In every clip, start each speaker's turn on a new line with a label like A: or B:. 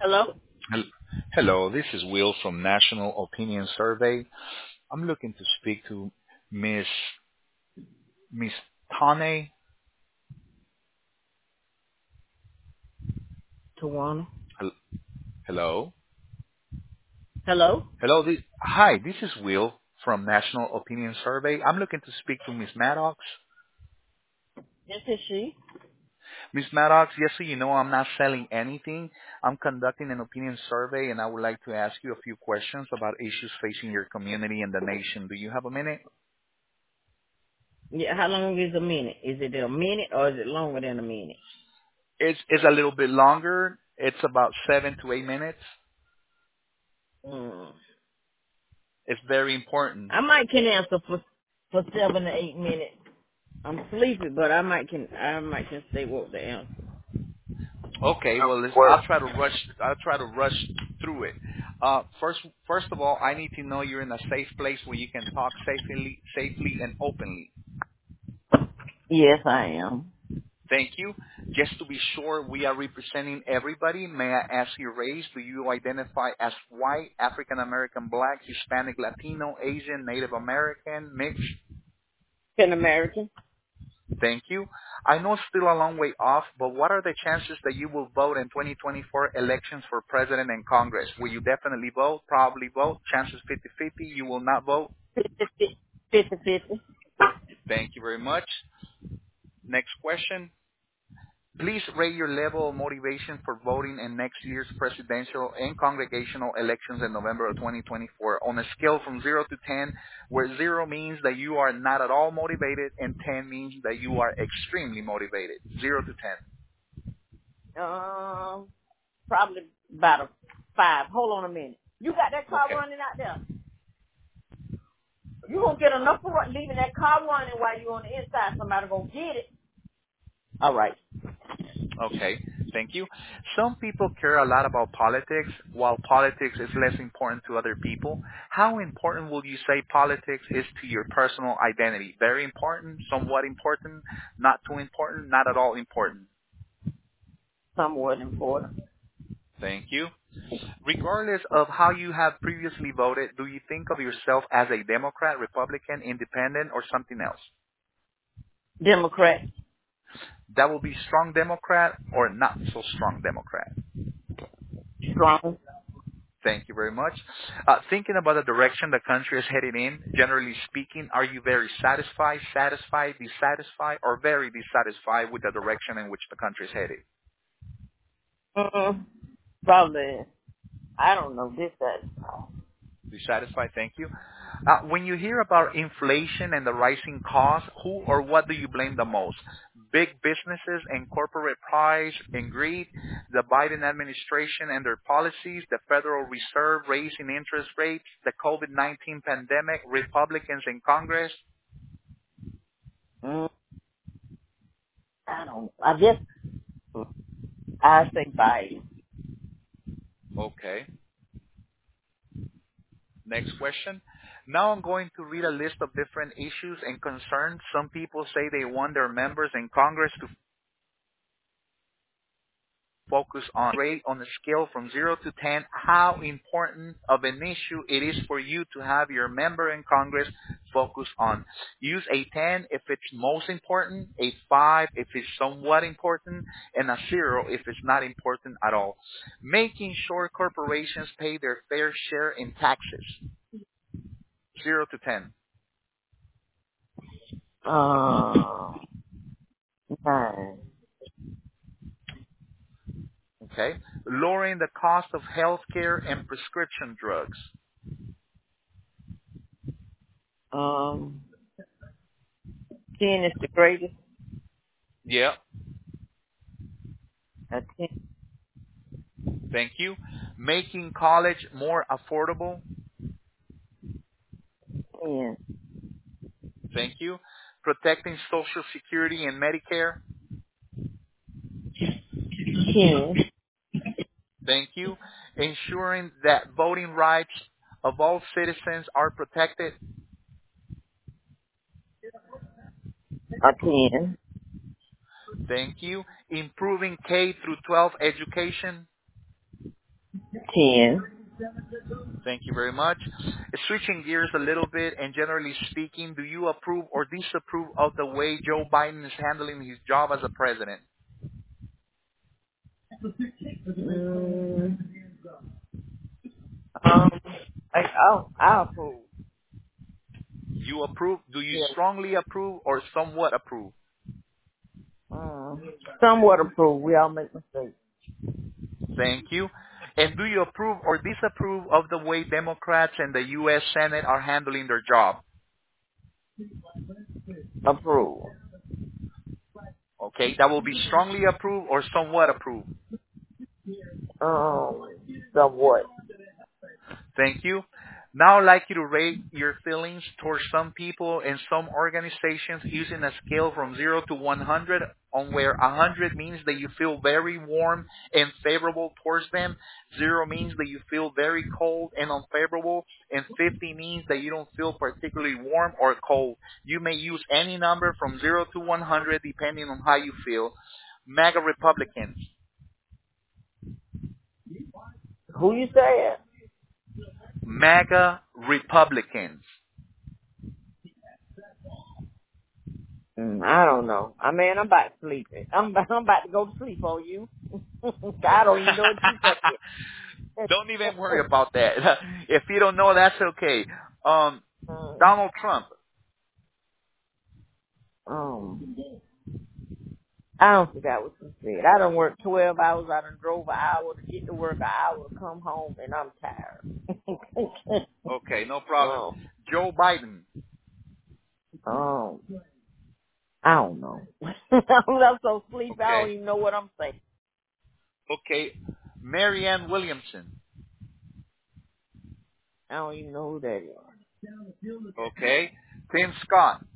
A: Hello?
B: Hel- Hello, this is Will from National Opinion Survey. I'm looking to speak to Miss Miss Tane.
A: Tawana?
B: Hel- Hello,
A: Hello?
B: hello. Hi, this is Will from National Opinion Survey. I'm looking to speak to Miss Maddox.
A: This is she.
B: Miss Maddox, just so you know, I'm not selling anything. I'm conducting an opinion survey, and I would like to ask you a few questions about issues facing your community and the nation. Do you have a minute?
A: Yeah, how long is a minute? Is it a minute or is it longer than a minute?
B: It's a little bit longer. It's about 7 to 8 minutes.
A: Mm.
B: It's very important.
A: I might can answer for 7 to 8 minutes. I'm sleepy, but I might can stay woke to answer.
B: Okay, well,
A: Well,
B: I'll try to rush. I'll try to rush through it. First of all, I need to know you're in a safe place where you can talk safely and openly.
A: Yes, I am.
B: Thank you. Just to be sure we are representing everybody, may I ask your race? Do you identify as white, African American, Black, Hispanic, Latino, Asian, Native American, mixed?
A: An American?
B: Thank you. I know it's still a long way off, but what are the chances that you will vote in 2024 elections for president and Congress? Will you definitely vote? Probably vote? Chances 50-50? You will not vote?
A: 50-50.
B: Thank you very much. Next question. Please rate your level of motivation for voting in next year's presidential and congregational elections in November of 2024 on a scale from 0 to 10, where 0 means that you are not at all motivated and 10 means that you are extremely motivated. 0 to 10.
A: Probably about a 5. Hold on a minute. You got that car
B: Okay.
A: running out there? You gonna get enough for leaving that car running while you on the inside. Somebody gonna get it. All right.
B: Okay. Thank you. Some people care a lot about politics, while politics is less important to other people. How important would you say politics is to your personal identity? Very important, somewhat important, not too important, not at all important.
A: Somewhat important.
B: Thank you. Regardless of how you have previously voted, do you think of yourself as a Democrat, Republican, Independent, or something else?
A: Democrat.
B: That will be strong Democrat or not so strong Democrat.
A: Strong.
B: Thank you very much. Thinking about the direction the country is headed in, generally speaking, are you very satisfied, dissatisfied, or very dissatisfied with the direction in which the country is headed?
A: Mm-mm. Probably. I don't know. This that.
B: Dissatisfied, thank you. When you hear about inflation and the rising costs, who or what do you blame the most? Big businesses and corporate pride and greed, the Biden administration and their policies, the Federal Reserve raising interest rates, the COVID-19 pandemic, Republicans in Congress?
A: Mm, I don't. I guess I say Biden.
B: Okay. Next question. Now I'm going to read a list of different issues and concerns. Some people say they want their members in Congress to focus on rate on a scale from 0 to 10, how important of an issue it is for you to have your member in Congress focus on. Use a 10 if it's most important, a 5 if it's somewhat important, and a 0 if it's not important at all. Making sure corporations pay their fair share in taxes. 0 to 10.
A: Uh, 9.
B: Okay. Lowering the cost of healthcare and prescription drugs.
A: 10 is the greatest.
B: Yeah.
A: A 10.
B: Thank you. Making college more affordable.
A: 10.
B: Thank you. Protecting Social Security and Medicare.
A: 10.
B: Thank you. Ensuring that voting rights of all citizens are protected.
A: A 10.
B: Thank you. Improving K through 12 education.
A: 10.
B: Thank you very much. Switching gears a little bit, and generally speaking, do you approve or disapprove of the way Joe Biden is handling his job as a president?
A: Mm, like, I approve.
B: You approve? Do you
A: Yes.
B: strongly approve or somewhat approve?
A: Somewhat approve. We all make mistakes.
B: Thank you. And do you approve or disapprove of the way Democrats and the U.S. Senate are handling their job?
A: Approve.
B: Okay, that will be strongly approve or somewhat approve.
A: Somewhat.
B: Thank you. Now I'd like you to rate your feelings towards some people and some organizations using a scale from 0 to 100, on where 100 means that you feel very warm and favorable towards them, 0 means that you feel very cold and unfavorable, and 50 means that you don't feel particularly warm or cold. You may use any number from 0 to 100 depending on how you feel. MAGA Republicans.
A: Who you say?
B: MAGA Republicans.
A: I don't know. I mean, I'm about to sleep. I'm about to go to sleep on you. I don't even know what you said.
B: Don't even worry about that. If you don't know, that's okay. Donald Trump.
A: um, I don't forget what you said. I done worked 12 hours. I done drove an hour to get to work, an hour to come home, and I'm tired.
B: Okay, no problem.
A: um,
B: Joe Biden.
A: um, I don't know. I'm so sleepy. I don't
B: Okay.
A: even know what I'm saying.
B: Okay. Marianne Williamson.
A: I don't even know who that is.
B: Okay. Tim Scott.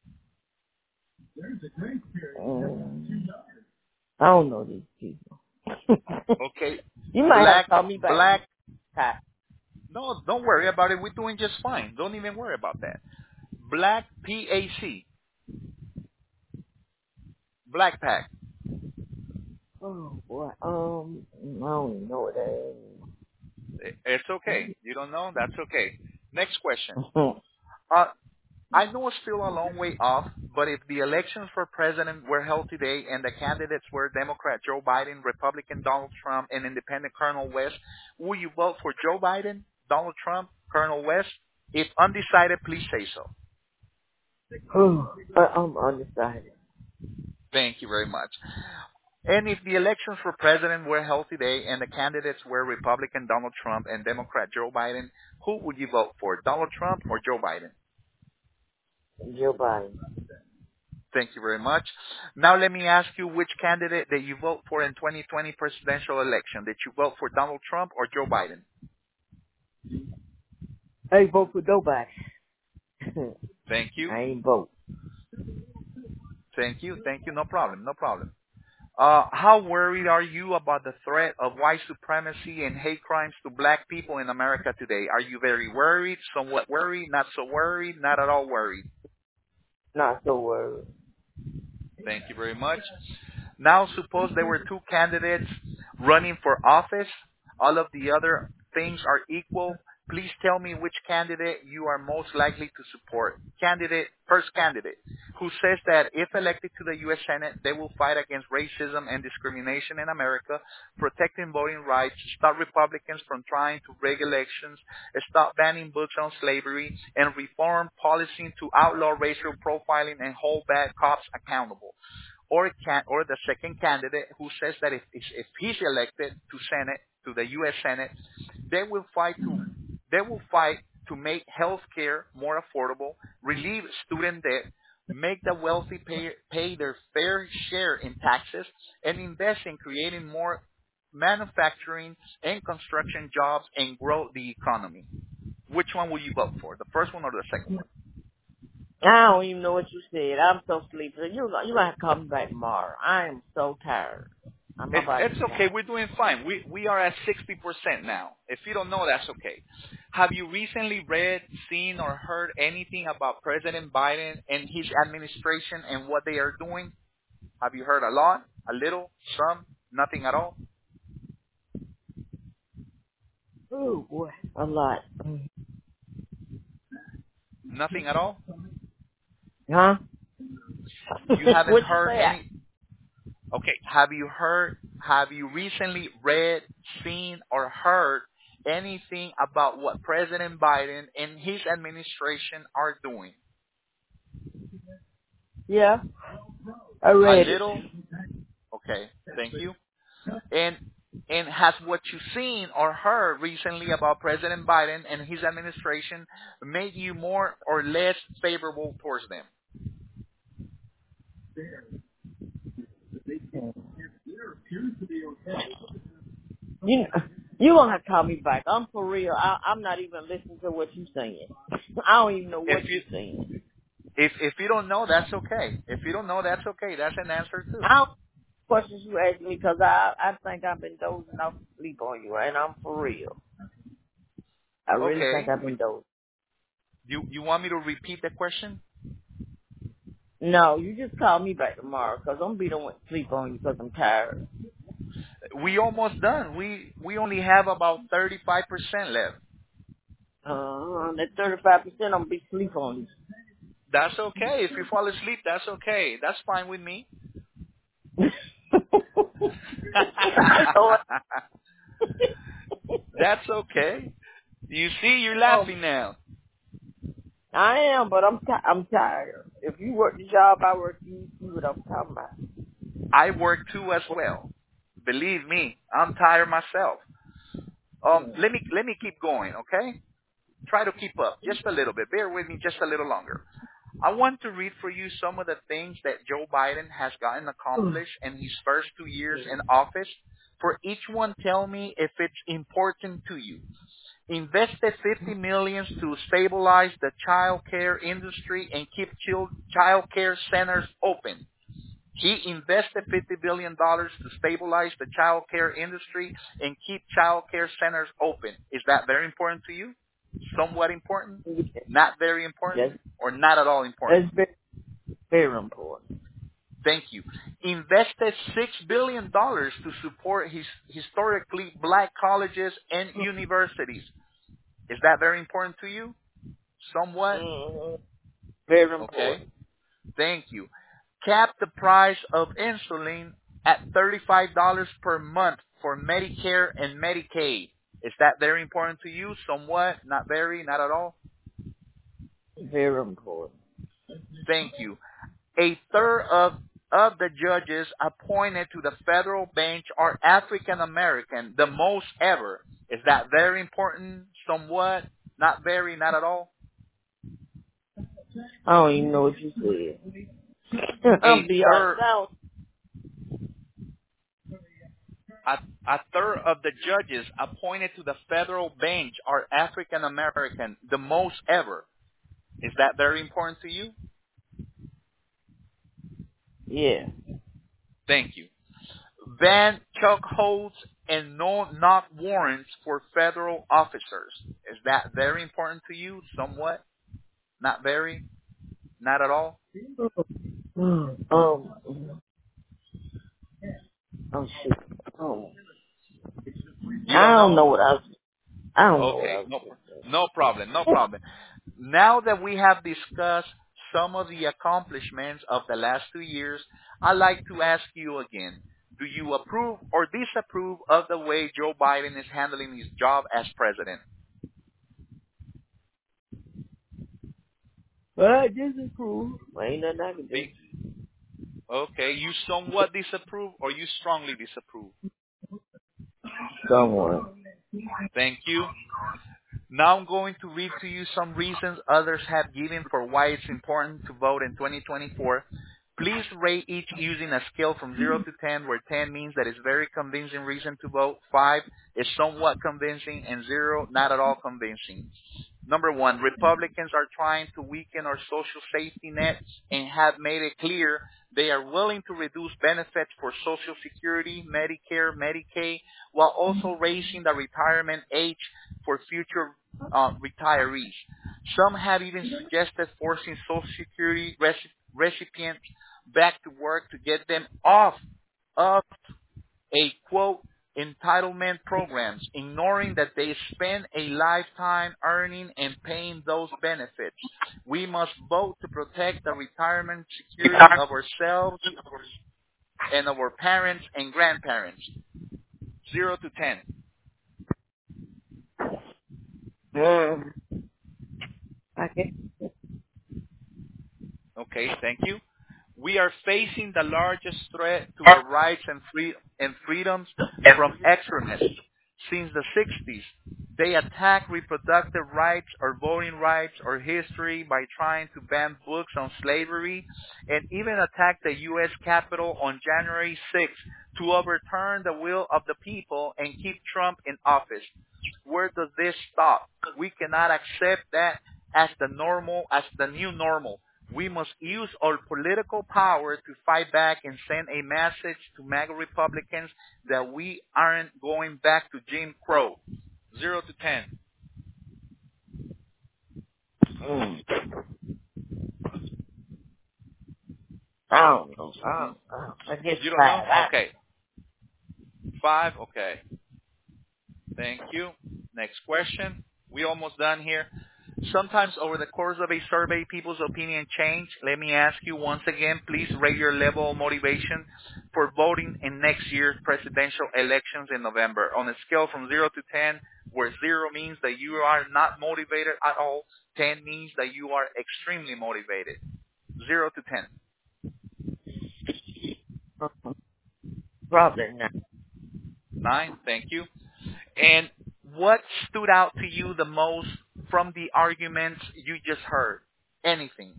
A: Um, I don't know these people.
B: Okay.
A: You might have to
B: Black,
A: call me back.
B: black.
A: Hi.
B: No, don't worry about it. We're doing just fine. Don't even worry about that. Black PAC. Black Pack.
A: Oh boy. I don't even know what that
B: It's okay. You don't know? That's okay. Next question.
A: is.
B: Uh, I know it's still a long way off, but if the elections for president were held today and the candidates were Democrat Joe Biden, Republican Donald Trump, and Independent Colonel West, will you vote for Joe Biden, Donald Trump, Colonel West? If undecided, please say so.
A: I'm undecided.
B: Thank you very much. And if the elections for president were held today and the candidates were Republican Donald Trump and Democrat Joe Biden, who would you vote for, Donald Trump or Joe Biden?
A: Joe Biden.
B: Thank you very much. Now let me ask you which candidate that you vote for in 2020 presidential election. Did you vote for Donald Trump or Joe Biden?
A: I vote for nobody.
B: Thank you.
A: I ain't vote.
B: Thank you. Thank you. No problem. No problem. How worried are you about the threat of white supremacy and hate crimes to black people in America today? Are you very worried, somewhat worried, not so worried, not at all worried?
A: Not so worried.
B: Thank you very much. Now, suppose there were two candidates running for office. All of the other things are equal. Please tell me which candidate you are most likely to support. First candidate, who says that if elected to the U.S. Senate, they will fight against racism and discrimination in America, protecting voting rights, stop Republicans from trying to rig elections, stop banning books on slavery, and reform policing to outlaw racial profiling and hold bad cops accountable. Or the second candidate who says that if he's elected to the U.S. Senate, they will fight to make health care more affordable, relieve student debt, make the wealthy pay their fair share in taxes, and invest in creating more manufacturing and construction jobs and grow the economy. Which one will you vote for? The first one or the second one?
A: I don't even know what you said. I'm so sleepy. You might have to call me back tomorrow. I am so tired. My body's
B: It's okay.
A: tired.
B: We're doing fine. We are at 60% now. If you don't know, that's okay. Have you recently read, seen, or heard anything about President Biden and his administration and what they are doing? Have you heard a lot, a little, some, nothing at all?
A: Oh boy, a lot.
B: Nothing at all?
A: Huh?
B: You haven't
A: What you
B: heard
A: say?
B: any? Okay. Have you recently read, seen, or heard anything about what President Biden and his administration are doing?
A: Yeah, I
B: A
A: read it.
B: little? Okay. Thank you. And and has what you've seen or heard recently about President Biden and his administration made you more or less favorable towards them?
A: You you gonna have to call me back. I'm for real. I'm not even listening to what you saying. I don't even know
B: If
A: what
B: you
A: you saying.
B: if you don't know, that's okay. If you don't know, that's okay. That's an answer too.
A: I don't questions you ask me because I think I've been dozing off to sleep on you, and I'm for real. I really think
B: Okay.
A: I've been dozing.
B: You want me to repeat the question?
A: No, you just call me back tomorrow because I'm be the one to sleep on you because I'm tired.
B: We almost done. We only have about 35% left.
A: That 35% I'm gonna be sleep on
B: That's okay. If you fall asleep, that's okay. That's fine with me.
A: you. Oh,
B: That's okay. You see, you're
A: oh,
B: laughing now.
A: I am, but I'm tired. If you work the job I work, you see what I'm talking about.
B: I work too as well. Believe me, I'm tired myself. Let me keep going, okay? Try to keep up just a little bit. Bear with me just a little longer. I want to read for you some of the things that Joe Biden has gotten accomplished in his first 2 years in office. For each one, tell me if it's important to you. Invested 50 million to stabilize the child care industry and keep child care centers open. He invested $50 billion dollars to stabilize the child care industry and keep child care centers open. Is that very important to you? Somewhat important? Not very
A: Yes,
B: important? Or not at all important?
A: that's very, very important.
B: Thank you. Invested $6 billion dollars to support his historically black colleges and universities. Is that very important to you? Somewhat?
A: Hmm. Very
B: Okay.
A: important.
B: Thank you. Cap the price of insulin at $35 per month for Medicare and Medicaid. Is that very important to you? Somewhat? Not very? Not at all?
A: Very important.
B: Thank you. A third of the judges appointed to the federal bench are African American, the most ever. Is that very important? Somewhat? Not very? Not at all?
A: I don't even know what you said.
B: A
A: I'll be
B: third
A: honest.
B: A third of the judges appointed to the federal bench are African American, the most ever. Is that very important to you?
A: Yeah.
B: Thank you. Ban chokeholds and no knock warrants for federal officers. Is that very important to you? Somewhat? Not very? Not at all?
A: Oh shit. Oh,
B: You don't know?
A: I don't know what I
B: Okay,
A: was saying.
B: no problem, no problem. Now that we have discussed some of the accomplishments of the last 2 years, I'd like to ask you again, do you approve or disapprove of the way Joe Biden is handling his job as president?
A: But I disapprove. Ain't nothing I can do.
B: Be- Okay, you somewhat disapprove or you strongly disapprove?
A: Someone.
B: Thank you. Now I'm going to read to you some reasons others have given for why it's important to vote in 2024. Please rate each using a scale from 0 to 10, where 10 means that it's very convincing reason to vote, 5 is somewhat convincing, and 0, not at all convincing. Number 1, Republicans are trying to weaken our social safety nets and have made it clear they are willing to reduce benefits for Social Security, Medicare, Medicaid, while also raising the retirement age for future retirees. Some have even suggested forcing Social Security recipients back to work to get them off of a quote entitlement programs, ignoring that they spend a lifetime earning and paying those benefits. We must vote to protect the retirement security of ourselves and of our parents and grandparents. 0 to 10.
A: I guess.
B: Okay, thank you. We are facing the largest threat to our rights and freedoms from extremists. Since the 60s, they attack reproductive rights or voting rights or history by trying to ban books on slavery and even attack the U.S. Capitol on January 6th to overturn the will of the people and keep Trump in office. Where does this stop? We cannot accept that as the new normal. We must use our political power to fight back and send a message to MAGA Republicans that we aren't going back to Jim Crow. 0 to 10.
A: I don't know. I guess
B: You don't
A: 5.
B: know? Okay. 5, okay. Thank you. Next question. We almost done here. Sometimes over the course of a survey, people's opinion change. Let me ask you once again, please rate your level of motivation for voting in next year's presidential elections in November. On a scale from 0 to 10, where 0 means that you are not motivated at all, 10 means that you are extremely motivated. 0 to 10.
A: Probably not.
B: 9, thank you. And what stood out to you the most from the arguments you just heard? Anything?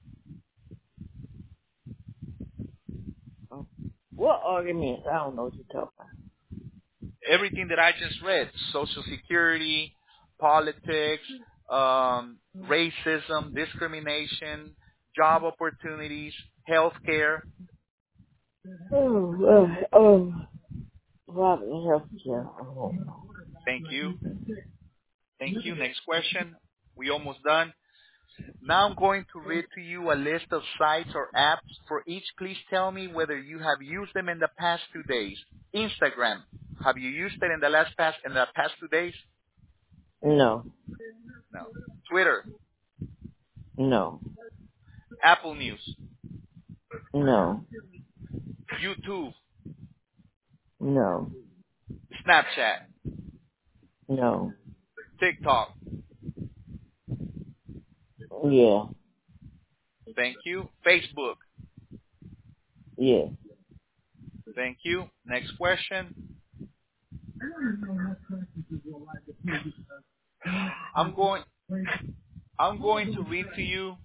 A: What arguments? I don't know what you're talking about.
B: Everything that I just read. Social Security, politics, racism, discrimination, job opportunities, healthcare.
A: Probably healthcare.
B: Thank you. Thank you. Next question. We almost done. Now I'm going to read to you a list of sites or apps. For each, please tell me whether you have used them in the past 2 days. Instagram. Have you used it in the past 2 days?
A: No.
B: No. Twitter.
A: No.
B: Apple News.
A: No.
B: YouTube.
A: No.
B: Snapchat.
A: No.
B: TikTok.
A: Yeah.
B: Thank you. Facebook.
A: Yeah.
B: Thank you. Next question. I'm going to read to you.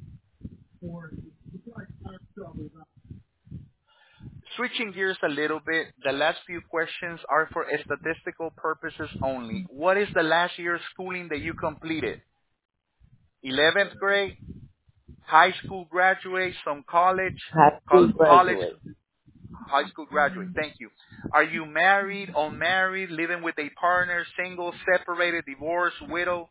B: Switching gears a little bit, the last few questions are for statistical purposes only. What is the last year's schooling that you completed? 11th grade, high school graduate, some college,
A: High school graduate.
B: high school graduate. Thank you. Are you married, unmarried, living with a partner, single, separated, divorced, widow?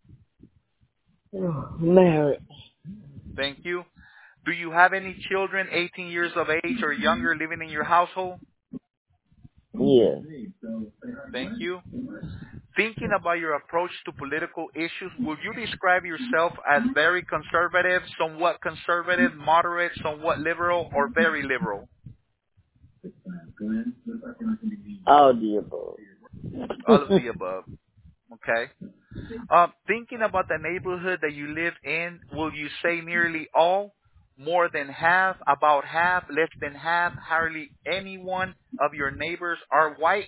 A: Married.
B: Thank you. Do you have any children 18 years of age or younger living in your household?
A: Yeah.
B: Thank you. Thinking about your approach to political issues, would you describe yourself as very conservative, moderate, somewhat liberal, or very liberal?
A: All the above.
B: All of the above. Okay. Thinking about the neighborhood that you live in, will you say nearly all, more than half, about half, less than half, hardly anyone of your neighbors are white?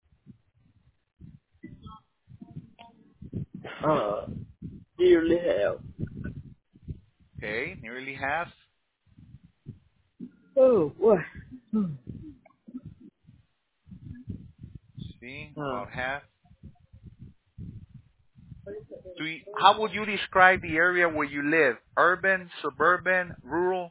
A: Nearly have.
B: Okay, nearly half.
A: Oh, what?
B: See, about half. How would you describe the area where you live? Urban, suburban, rural?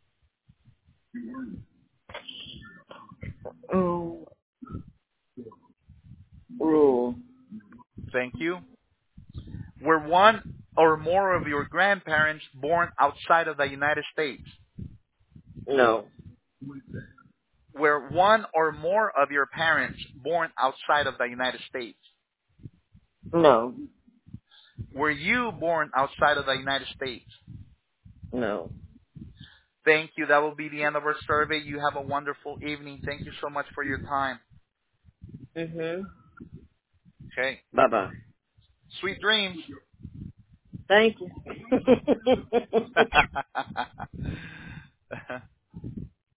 A: Rural.
B: Thank you. Were one or more of your grandparents born outside of the United States?
A: No.
B: Were one or more of your parents born outside of the United States?
A: No.
B: Were you born outside of the United States?
A: No.
B: Thank you. That will be the end of our survey. You have a wonderful evening. Thank you so much for your time.
A: Mhm.
B: Okay.
A: Bye bye.
B: Sweet dreams.
A: Thank you.